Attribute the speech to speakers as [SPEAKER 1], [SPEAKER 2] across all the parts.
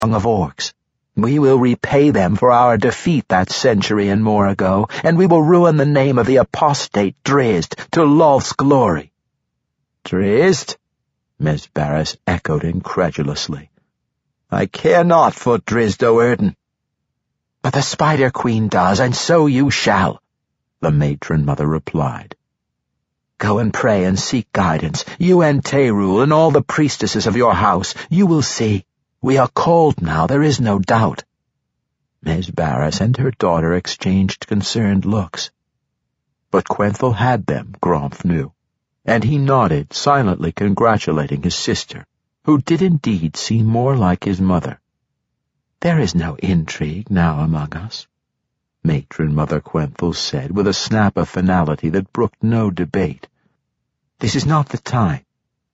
[SPEAKER 1] of orcs. We will repay them for our defeat that century and more ago, and we will ruin the name of the apostate Drizzt to Lolth's glory."
[SPEAKER 2] "Drizzt?" Mes Barris echoed incredulously. "I care not for Drizzt Do'Urden."
[SPEAKER 1] "But the Spider Queen does, and so you shall," the matron mother replied. "Go and pray and seek guidance, you and Teyrul and all the priestesses of your house. You will see. We are called now, there is no doubt." Mes Barris and her daughter exchanged concerned looks. But Quenthel had them, Gromph knew, and he nodded, silently congratulating his sister, who did indeed seem more like his mother. "There is no intrigue now among us," Matron Mother Quenthel said with a snap of finality that brooked no debate. "This is not the time."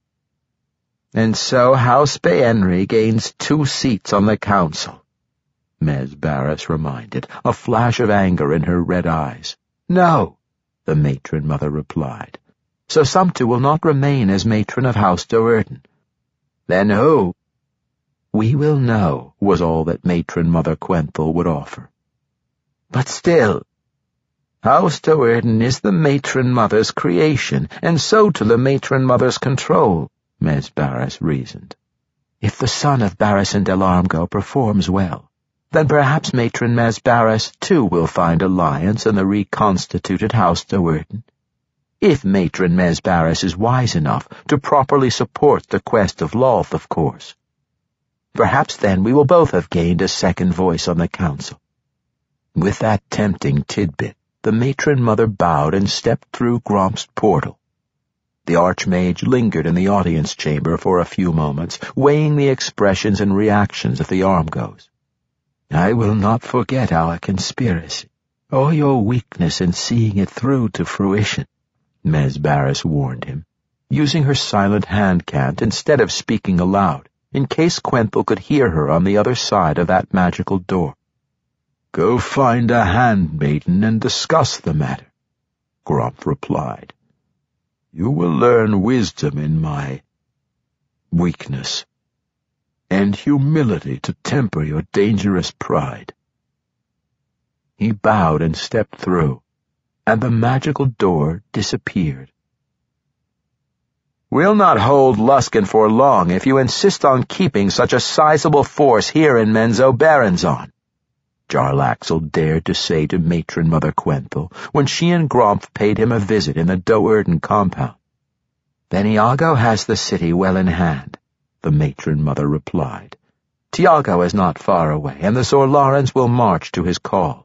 [SPEAKER 2] "And so House Be'enri gains 2 seats on the council," Mes Barris reminded, a flash of anger in her red eyes.
[SPEAKER 1] "No," the matron mother replied. "So Sumter will not remain as matron of House Do'Urden."
[SPEAKER 2] "Then who?"
[SPEAKER 1] "We will know," was all that matron Mother Quenthel would offer.
[SPEAKER 2] "But still, House Do'Urden is the matron mother's creation, and so to the matron mother's control," Mes Barris reasoned.
[SPEAKER 1] "If the son of Barristan del Armgo performs well, then perhaps matron Mes Barris too will find alliance in the reconstituted House Do'Urden. If matron Mes Barris is wise enough to properly support the quest of Lolth, of course. Perhaps then we will both have gained a second voice on the council." With that tempting tidbit, the matron mother bowed and stepped through Gromph's portal. The Archmage lingered in the audience chamber for a few moments, weighing the expressions and reactions of the Armgos.
[SPEAKER 2] "I will not forget our conspiracy, or your weakness in seeing it through to fruition," Mes Barris warned him,
[SPEAKER 1] using her silent hand cant instead of speaking aloud, in case Quenthel could hear her on the other side of that magical door.
[SPEAKER 2] "Go find a handmaiden and discuss the matter," Gromph replied. "You will learn wisdom in my weakness, and humility to temper your dangerous pride."
[SPEAKER 1] He bowed and stepped through, and the magical door disappeared.
[SPEAKER 3] "We'll not hold Luskan for long if you insist on keeping such a sizable force here in Menzoberranzan,"
[SPEAKER 1] Jarlaxle dared to say to matron Mother Quenthel when she and Gromph paid him a visit in the Do'Urden compound. "Beniago has the city well in hand," the matron mother replied. "Tiago is not far away, and the Zorlarans will march to his call."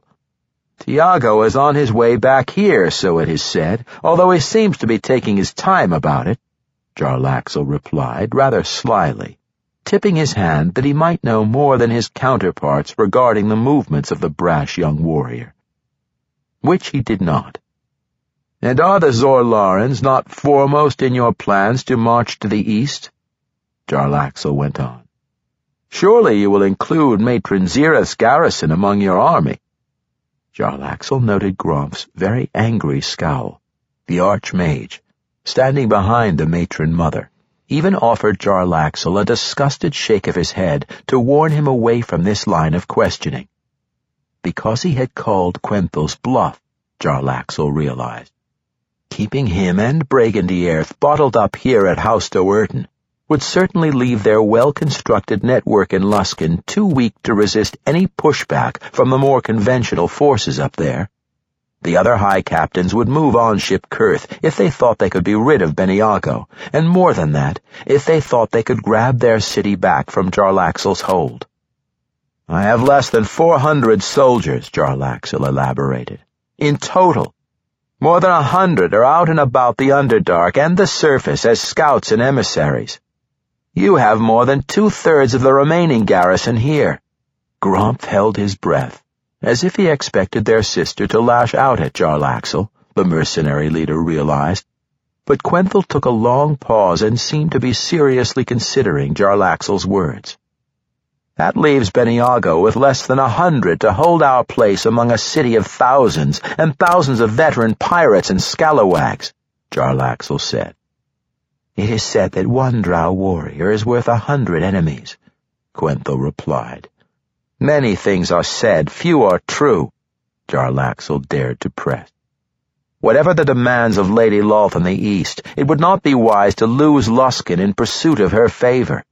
[SPEAKER 3] "Tiago is on his way back here, so it is said, although he seems to be taking his time about it,"
[SPEAKER 1] Jarlaxle replied, rather slyly, tipping his hand that he might know more than his counterparts regarding the movements of the brash young warrior. Which he did not.
[SPEAKER 3] "And are the Zorlarans not foremost in your plans to march to the east?"
[SPEAKER 1] Jarlaxle went on.
[SPEAKER 3] "Surely you will include Matron Zirath's garrison among your army."
[SPEAKER 1] Jarlaxle noted Gromph's very angry scowl. The Archmage, standing behind the matron mother, even offered Jarlaxle a disgusted shake of his head to warn him away from this line of questioning. Because he had called Quenthel's bluff, Jarlaxle realized. Keeping him and Brigandierth bottled up here at House Do'Urden would certainly leave their well-constructed network in Luskan too weak to resist any pushback from the more conventional forces up there. The other high captains would move on Ship Kurth if they thought they could be rid of Beniago, and more than that, if they thought they could grab their city back from Jarlaxle's hold.
[SPEAKER 3] "I have less than 400 soldiers," Jarlaxle elaborated. "In total. More than 100 are out and about the Underdark and the surface as scouts and emissaries. You have more than 2/3 of the remaining garrison here."
[SPEAKER 1] Gromph held his breath, as if he expected their sister to lash out at Jarlaxle, the mercenary leader realized. But Quenthel took a long pause and seemed to be seriously considering Jarlaxle's words.
[SPEAKER 3] "That leaves Beniago with less than 100 to hold our place among a city of thousands and thousands of veteran pirates and scalawags," Jarlaxle said.
[SPEAKER 1] "It is said that one drow warrior is worth 100 enemies,"
[SPEAKER 3] Quenthel replied. Many things are said, few are true, Jarlaxle dared to press. Whatever the demands of Lady Lolth in the East, it would not be wise to lose Luskan in pursuit of her favor.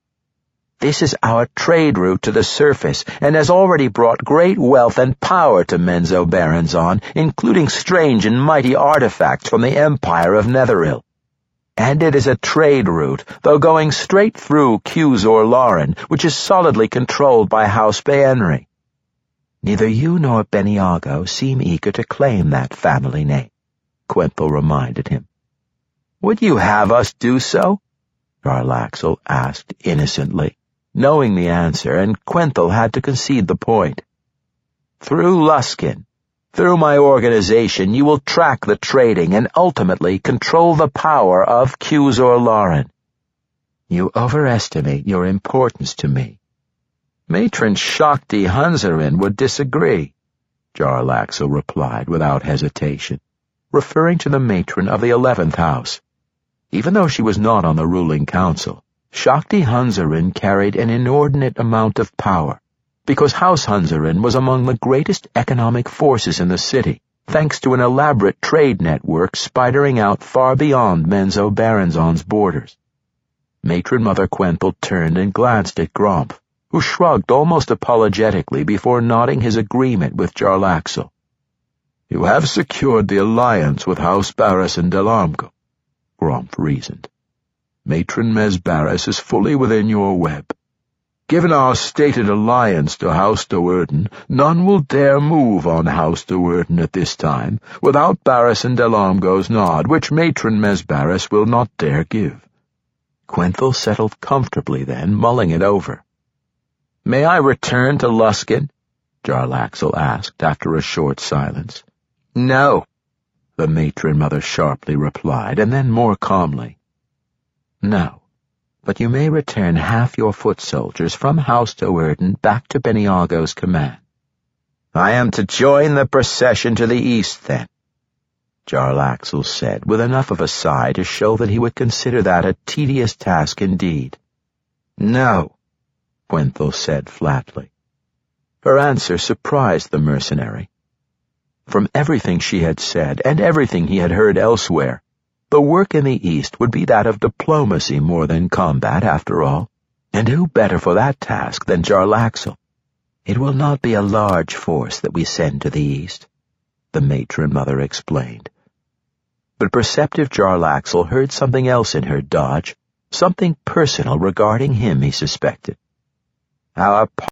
[SPEAKER 3] This is our trade route to the surface, and has already brought great wealth and power to Menzoberranzan, including strange and mighty artifacts from the Empire of Netheril. And it is a trade route, though going straight through Cusor Lauren, which is solidly controlled by House Baenri. Neither you nor Beniago seem eager to claim that family name, Quenthel reminded him. Would you have us do so? Jarlaxle asked innocently, knowing the answer, and Quenthel had to concede the point. Through Luskan, through my organization, you will track the trading and ultimately control the power of Cusor Lauren. You overestimate your importance to me. Matron Shakti Hunzarin would disagree, Jarlaxle replied without hesitation, referring to the matron of the 11th house. Even though she was not on the ruling council, Shakti Hunzarin carried an inordinate amount of power, because House Hunzarin was among the greatest economic forces in the city, thanks to an elaborate trade network spidering out far beyond Menzoberranzan's borders. Matron Mother Quenthel turned and glanced at Gromph, who shrugged almost apologetically before nodding his agreement with Jarlaxle. You have secured the alliance with House Barris and Delamco, Gromph reasoned. Matron Mez Barris is fully within your web. Given our stated alliance to House Do'Urden, none will dare move on House Do'Urden at this time, without Barris and Delamco's nod, which Matron Mez Barris will not dare give. Quenthel settled comfortably then, mulling it over. May I return to Luskan? Jarlaxle asked after a short silence. No, the matron mother sharply replied, and then more calmly. No, but you may return half your foot soldiers from House Do'Urden back to Beniago's command. I am to join the procession to the east, then, Jarlaxle said, with enough of a sigh to show that he would consider that a tedious task indeed. No, Quenthel said flatly. Her answer surprised the mercenary. From everything she had said, and everything he had heard elsewhere, the work in the East would be that of diplomacy more than combat, after all, and who better for that task than Jarlaxle? It will not be a large force that we send to the East, the matron mother explained. But perceptive Jarlaxle heard something else in her dodge, something personal regarding him, he suspected. Our